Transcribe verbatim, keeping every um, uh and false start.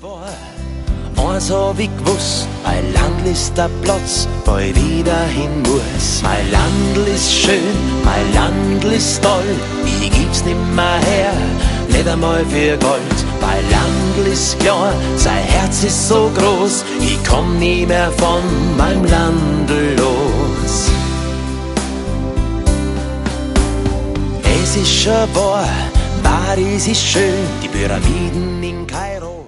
Eins hab ich gewusst, mein Landl ist der Platz, wo ich wieder hin muss. Mein Landl ist schön, mein Landl ist toll, ich gib's nimmer her, nicht einmal für Gold. Mein Landl ist klar, sein Herz ist so groß, ich komm nie mehr von meinem Landl los. Es ist schon wahr, Paris ist schön, die Pyramiden in Kairo.